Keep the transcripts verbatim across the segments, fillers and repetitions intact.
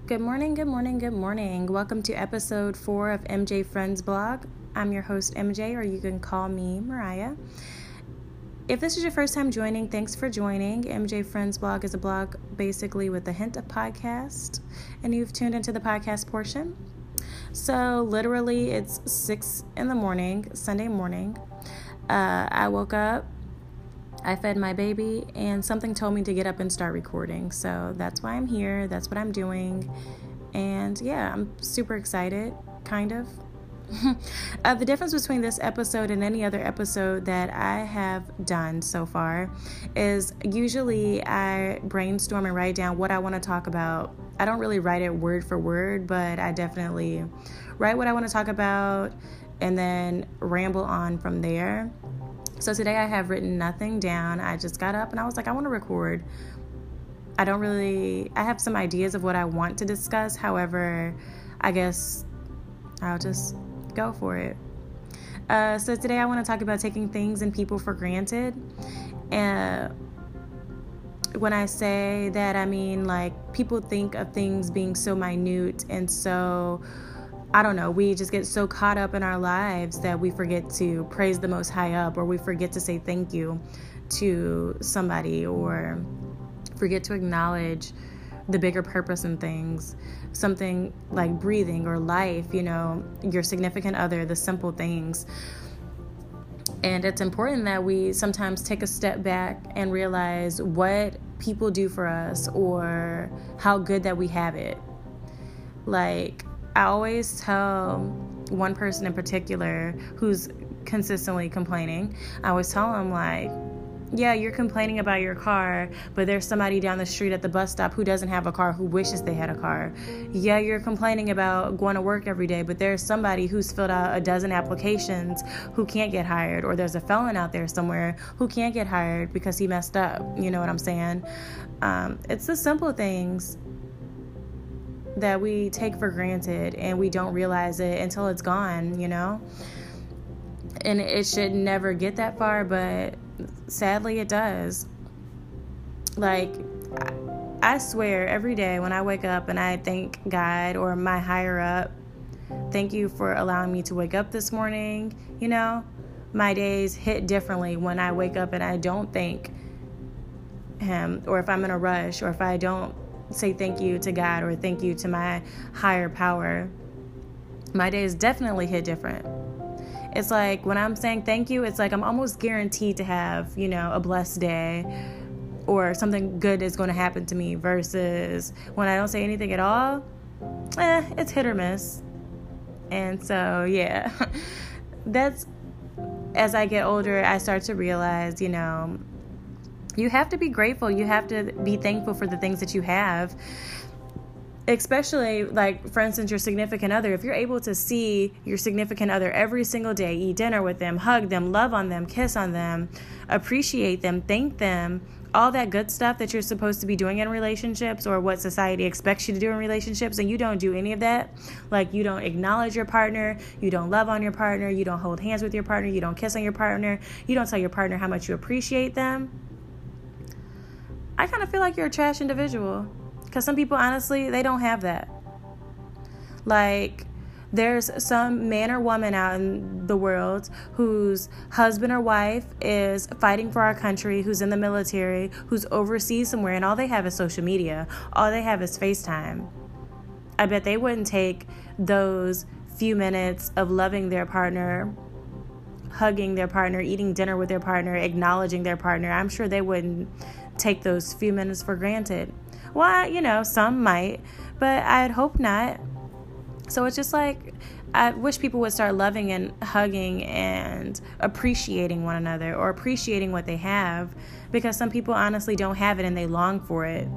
Good morning, good morning, good morning. Welcome to episode four of M J Friends Blog. I'm your host, M J, or you can call me Mariah. If this is your first time joining, thanks for joining. M J Friends Blog is a blog basically with a hint of podcast, and you've tuned into the podcast portion. So literally it's six in the morning, Sunday morning. Uh, I woke up, I fed my baby, and something told me to get up and start recording. So that's why I'm here. That's what I'm doing. And yeah, I'm super excited, kind of. uh, the difference between this episode and any other episode that I have done so far is usually I brainstorm and write down what I want to talk about. I don't really write it word for word, but I definitely write what I want to talk about and then ramble on from there. So today I have written nothing down. I just got up and I was like, I want to record. I don't really, I have some ideas of what I want to discuss. However, I guess I'll just go for it. Uh, so today I want to talk about taking things and people for granted. And when I say that, I mean like people think of things being so minute and so, I don't know, we just get so caught up in our lives that we forget to praise the Most High up, or we forget to say thank you to somebody, or forget to acknowledge the bigger purpose in things. Something like breathing or life, you know, your significant other, the simple things. And it's important that we sometimes take a step back and realize what people do for us or how good that we have it. Like, I always tell one person in particular who's consistently complaining, I always tell them, like, yeah, you're complaining about your car, but there's somebody down the street at the bus stop who doesn't have a car, who wishes they had a car. Yeah, you're complaining about going to work every day, but there's somebody who's filled out a dozen applications who can't get hired, or there's a felon out there somewhere who can't get hired because he messed up. You know what I'm saying? Um, it's the simple things that we take for granted and we don't realize it until it's gone, you know? And it should never get that far, but sadly it does. Like, I swear every day when I wake up and I thank God or my higher up, thank you for allowing me to wake up this morning, you know? My days hit differently when I wake up and I don't thank Him, or if I'm in a rush, or if I don't say thank you to God or thank you to my higher power. My days definitely hit different. It's like when I'm saying thank you, it's like I'm almost guaranteed to have, you know, a blessed day or something good is going to happen to me, versus when I don't say anything at all, eh, it's hit or miss. And so, yeah, that's, as I get older, I start to realize, you know, you have to be grateful. You have to be thankful for the things that you have. Especially, like, for instance, your significant other. If you're able to see your significant other every single day, eat dinner with them, hug them, love on them, kiss on them, appreciate them, thank them, all that good stuff that you're supposed to be doing in relationships, or what society expects you to do in relationships, and you don't do any of that. Like, you don't acknowledge your partner, you don't love on your partner, you don't hold hands with your partner, you don't kiss on your partner, you don't tell your partner how much you appreciate them. I kind of feel like you're a trash individual, because some people, honestly, they don't have that. Like, there's some man or woman out in the world whose husband or wife is fighting for our country, who's in the military, who's overseas somewhere, and all they have is social media. All they have is FaceTime. I bet they wouldn't take those few minutes of loving their partner, hugging their partner, eating dinner with their partner, acknowledging their partner. I'm sure they wouldn't take those few minutes for granted. Well, you know, some might, but I'd hope not. So it's just like, I wish people would start loving and hugging and appreciating one another, or appreciating what they have, because some people honestly don't have it and they long for it.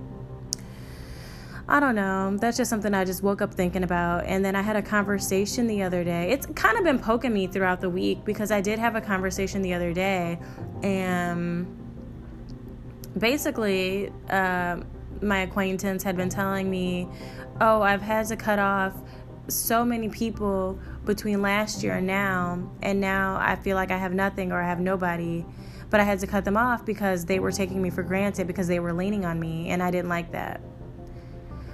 I don't know. That's just something I just woke up thinking about. And then I had a conversation the other day. It's kind of been poking me throughout the week, because I did have a conversation the other day, and basically, uh, my acquaintance had been telling me, oh, I've had to cut off so many people between last year and now, and now I feel like I have nothing, or I have nobody, but I had to cut them off because they were taking me for granted, because they were leaning on me, and I didn't like that.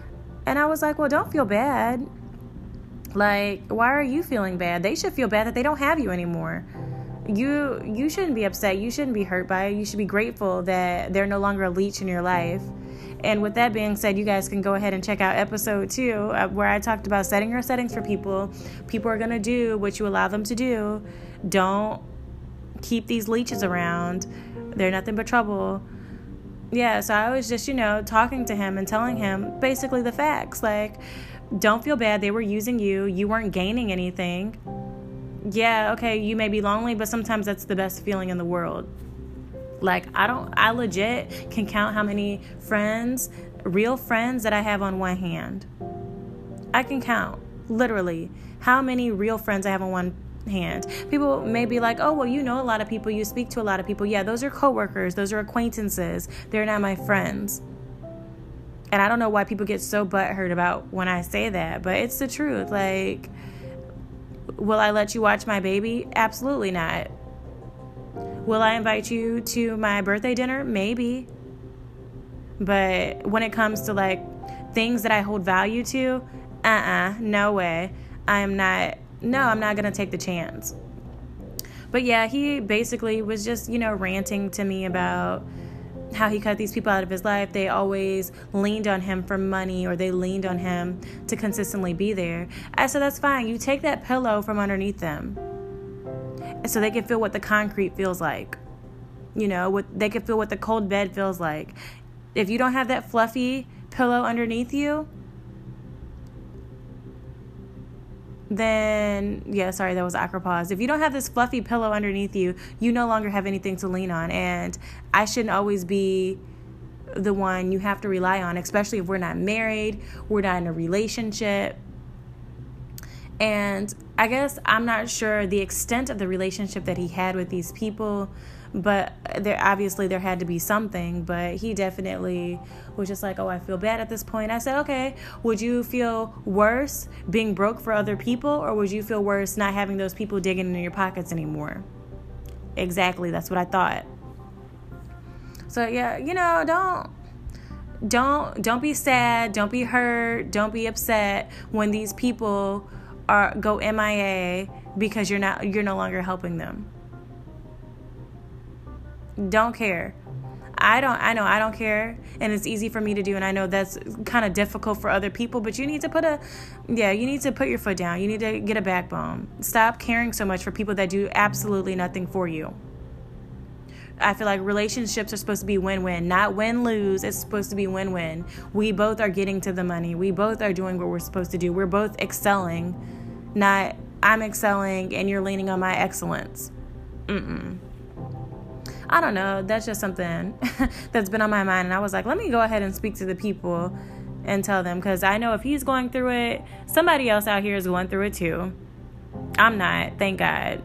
And I was like, well, don't feel bad. Like, why are you feeling bad? They should feel bad that they don't have you anymore. You you shouldn't be upset. You shouldn't be hurt by it. You should be grateful that they're no longer a leech in your life. And with that being said, you guys can go ahead and check out episode two, uh, where I talked about setting your settings for people. People are going to do what you allow them to do. Don't keep these leeches around. They're nothing but trouble. Yeah, so I was just, you know, talking to him and telling him basically the facts. Like, don't feel bad. They were using you. You weren't gaining anything. Yeah, okay, you may be lonely, but sometimes that's the best feeling in the world. Like, I don't, I legit can count how many friends, real friends that I have on one hand. I can count, literally, how many real friends I have on one hand. People may be like, oh, well, you know a lot of people, you speak to a lot of people. Yeah, those are coworkers, those are acquaintances. They're not my friends. And I don't know why people get so butthurt about when I say that, but it's the truth. Like, will I let you watch my baby? Absolutely not. Will I invite you to my birthday dinner? Maybe. But when it comes to like things that I hold value to, uh-uh, no way. I am not, no, I'm not going to take the chance. But yeah, he basically was just, you know, ranting to me about how he cut these people out of his life. They always leaned on him for money, or they leaned on him to consistently be there. I said, that's fine. You take that pillow from underneath them so they can feel what the concrete feels like. You know, what they can feel what the cold bed feels like. If you don't have that fluffy pillow underneath you, then, yeah, sorry, that was awkward pause. If you don't have this fluffy pillow underneath you, you no longer have anything to lean on. And I shouldn't always be the one you have to rely on, especially if we're not married, we're not in a relationship. And I guess I'm not sure the extent of the relationship that he had with these people, but there obviously there had to be something. But he definitely was just like, oh, I feel bad at this point. I said, okay, would you feel worse being broke for other people, or would you feel worse not having those people digging in your pockets anymore? Exactly, that's what I thought. So yeah, you know, don't don't don't be sad, don't be hurt, don't be upset when these people are go M I A because you're not you're no longer helping them. Don't care. I don't I know I don't care, and it's easy for me to do, and I know that's kind of difficult for other people, but you need to put a yeah, you need to put your foot down. You need to get a backbone. Stop caring so much for people that do absolutely nothing for you. I feel like relationships are supposed to be win-win, not win-lose. It's supposed to be win-win. We both are getting to the money. We both are doing what we're supposed to do. We're both excelling, not I'm excelling and you're leaning on my excellence. Mm-mm. I don't know. That's just something that's been on my mind. And I was like, let me go ahead and speak to the people and tell them, because I know if he's going through it, somebody else out here is going through it too. I'm not, thank God.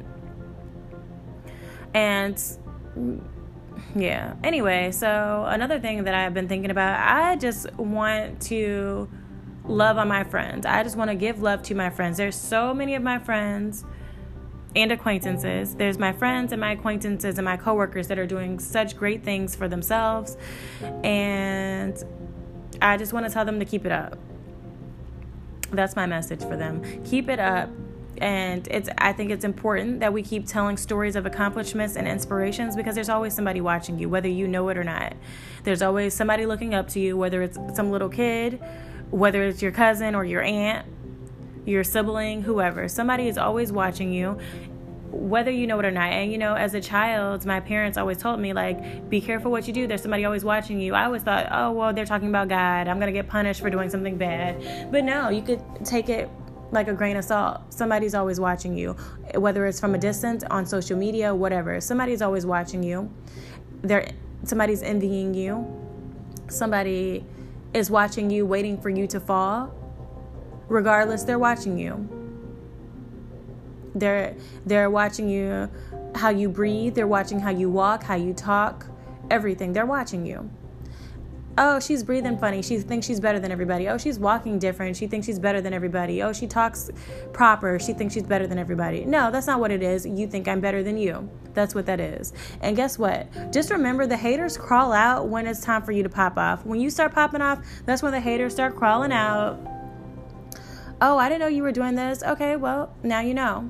And yeah, anyway, so another thing that I've been thinking about, I just want to love on my friends. I just want to give love to my friends. There's so many of my friends and acquaintances. There's my friends and my acquaintances and my coworkers that are doing such great things for themselves. And I just want to tell them to keep it up. That's my message for them. Keep it up. And it's I think it's important that we keep telling stories of accomplishments and inspirations, because there's always somebody watching you, whether you know it or not. There's always somebody looking up to you, whether it's some little kid, whether it's your cousin or your aunt, your sibling, whoever. Somebody is always watching you, whether you know it or not. And, you know, as a child, my parents always told me, like, be careful what you do. There's somebody always watching you. I always thought, oh, well, they're talking about God. I'm going to get punished for doing something bad. But no, you could take it like a grain of salt. Somebody's always watching you, whether it's from a distance, on social media, whatever. Somebody's always watching you. They're, somebody's envying you. Somebody is watching you, waiting for you to fall. Regardless, they're watching you. They're they're watching you, how you breathe. They're watching how you walk, how you talk, everything. They're watching you. Oh, she's breathing funny. She thinks she's better than everybody. Oh, she's walking different. She thinks she's better than everybody. Oh, she talks proper. She thinks she's better than everybody. No, that's not what it is. You think I'm better than you. That's what that is. And guess what? Just remember, the haters crawl out when it's time for you to pop off. When you start popping off, that's when the haters start crawling out. Oh, I didn't know you were doing this. Okay, well, now you know.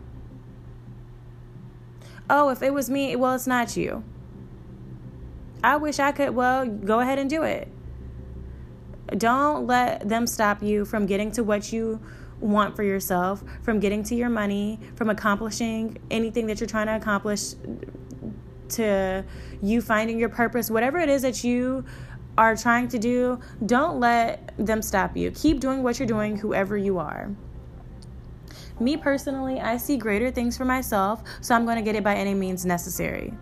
Oh, if it was me, well, it's not you. I wish I could. Well, go ahead and do it. Don't let them stop you from getting to what you want for yourself, from getting to your money, from accomplishing anything that you're trying to accomplish, to you finding your purpose, whatever it is that you are trying to do. Don't let them stop you. Keep doing what you're doing, whoever you are. Me personally, I see greater things for myself, so I'm going to get it by any means necessary.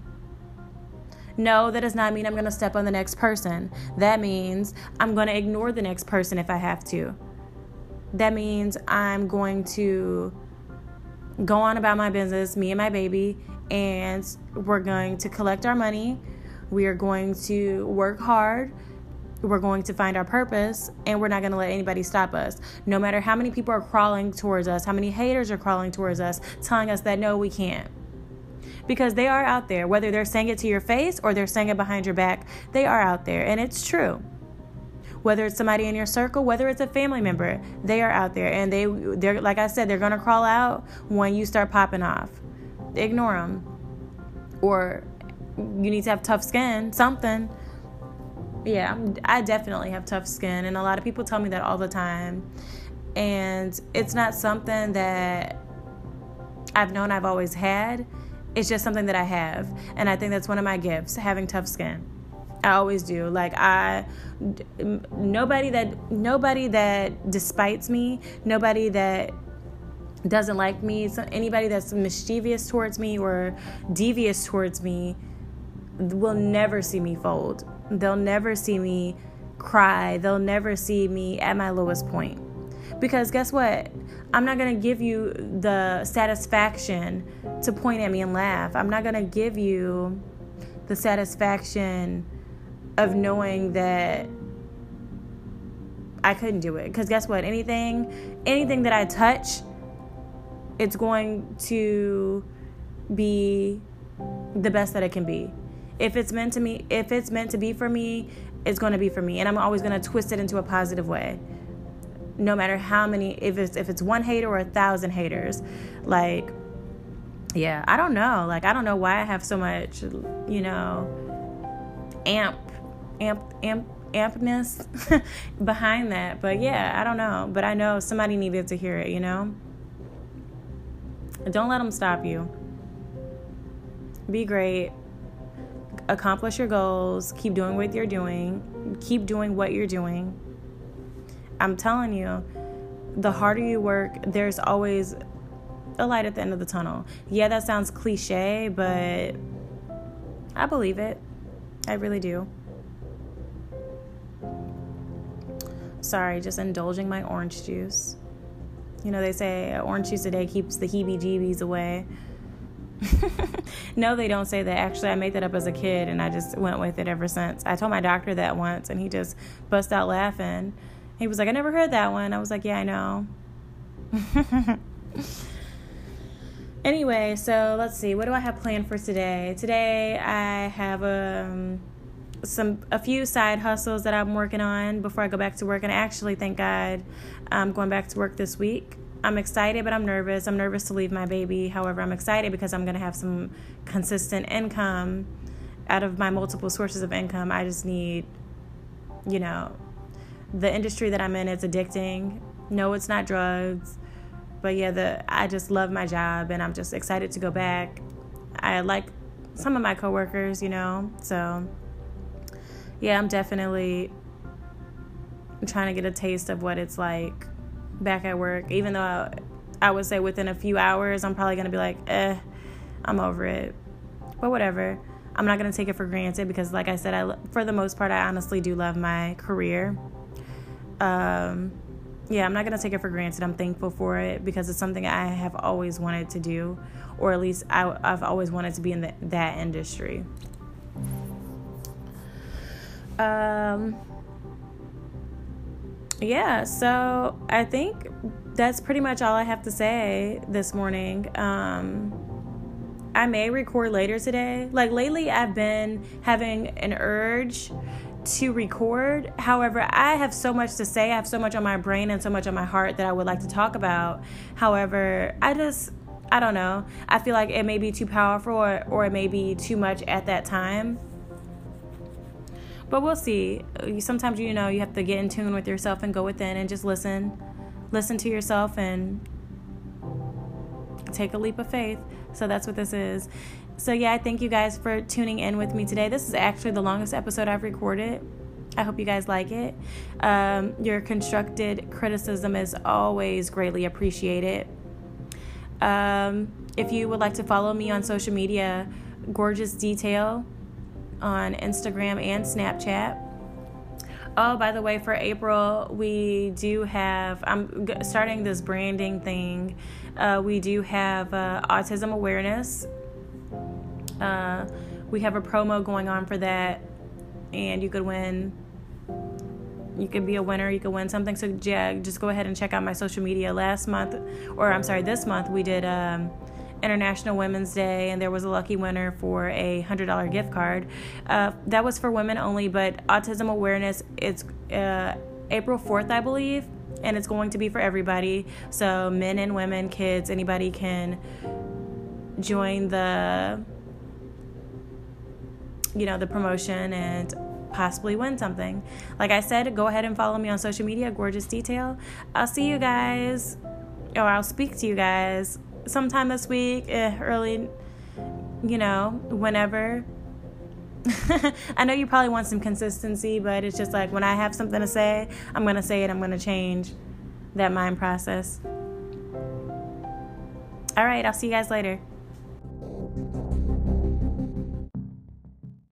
No, that does not mean I'm going to step on the next person. That means I'm going to ignore the next person if I have to. That means I'm going to go on about my business, me and my baby, and we're going to collect our money. We are going to work hard. We're going to find our purpose, and we're not going to let anybody stop us. No matter how many people are crawling towards us, how many haters are crawling towards us, telling us that no, we can't. Because they are out there, whether they're saying it to your face or they're saying it behind your back, they are out there, and it's true. Whether it's somebody in your circle, whether it's a family member, they are out there, and they, they're like I said, they're gonna crawl out when you start popping off. Ignore them, or you need to have tough skin, something. Yeah, I definitely have tough skin, and a lot of people tell me that all the time, and it's not something that I've known I've always had. It's just something that I have. And I think that's one of my gifts, having tough skin. I always do. Like I, nobody that, nobody that despites me, nobody that doesn't like me, anybody that's mischievous towards me or devious towards me will never see me fold. They'll never see me cry. They'll never see me at my lowest point. Because guess what? I'm not going to give you the satisfaction to point at me and laugh. I'm not going to give you the satisfaction of knowing that I couldn't do it. Because guess what? Anything, anything that I touch, it's going to be the best that it can be. If it's meant to me, if it's meant to be for me, it's going to be for me. And I'm always going to twist it into a positive way. No matter how many, if it's if it's one hater or a thousand haters, like, yeah, I don't know. Like, I don't know why I have so much, you know, amp, amp, amp, ampness behind that. But yeah, I don't know. But I know somebody needed to hear it, you know. Don't let them stop you. Be great. Accomplish your goals. Keep doing what you're doing. Keep doing what you're doing. I'm telling you, the harder you work, there's always a light at the end of the tunnel. Yeah, that sounds cliche, but I believe it. I really do. Sorry, just indulging my orange juice. You know, they say orange juice a day keeps the heebie-jeebies away. No, they don't say that. Actually, I made that up as a kid, and I just went with it ever since. I told my doctor that once, and he just bust out laughing. He was like, I never heard that one. I was like, yeah, I know. Anyway, so let's see. What do I have planned for today? Today, I have um, some a few side hustles that I'm working on before I go back to work. And I actually, thank God, I'm going back to work this week. I'm excited, but I'm nervous. I'm nervous to leave my baby. However, I'm excited because I'm going to have some consistent income out of my multiple sources of income. I just need, you know, the industry that I'm in is addicting. No, it's not drugs. But yeah, the I just love my job, and I'm just excited to go back. I like some of my coworkers, you know. So yeah, I'm definitely trying to get a taste of what it's like back at work. Even though I, I would say within a few hours, I'm probably going to be like, eh, I'm over it. But whatever. I'm not going to take it for granted because, like I said, I, for the most part, I honestly do love my career. Um, yeah, I'm not going to take it for granted. I'm thankful for it because it's something I have always wanted to do, or at least I, I've always wanted to be in the, that industry. Um, yeah, so I think that's pretty much all I have to say this morning. Um, I may record later today. Like lately, I've been having an urge to record. However, I have so much to say. I have so much on my brain and so much on my heart that I would like to talk about. However, I just, I don't know. I feel like it may be too powerful or, or it may be too much at that time. But we'll see. Sometimes, you know, you have to get in tune with yourself and go within and just listen. Listen to yourself and take a leap of faith. So that's what this is. So yeah, I thank you guys for tuning in with me today. This is actually the longest episode I've recorded. I hope you guys like it. Um, your constructed criticism is always greatly appreciated. Um, if you would like to follow me on social media, Gorgeous Detail on Instagram and Snapchat. Oh, by the way, for April, we do have, I'm starting this branding thing. Uh, we do have uh, autism awareness. Uh, we have a promo going on for that, and you could win. You could be a winner. You could win something. So, yeah, just go ahead and check out my social media. Last month, or I'm sorry, this month, we did um, International Women's Day, and there was a lucky winner for a one hundred dollars gift card. Uh, that was for women only, but autism awareness, it's uh, April fourth, I believe, and it's going to be for everybody. So men and women, kids, anybody can join the, you know, the promotion and possibly win something. Like I said, go ahead and follow me on social media, Gorgeous Detail. I'll see you guys, or I'll speak to you guys sometime this week, eh, early, you know, whenever. I know you probably want some consistency, but it's just like when I have something to say, I'm going to say it. I'm going to change that mind process. All right, I'll see you guys later.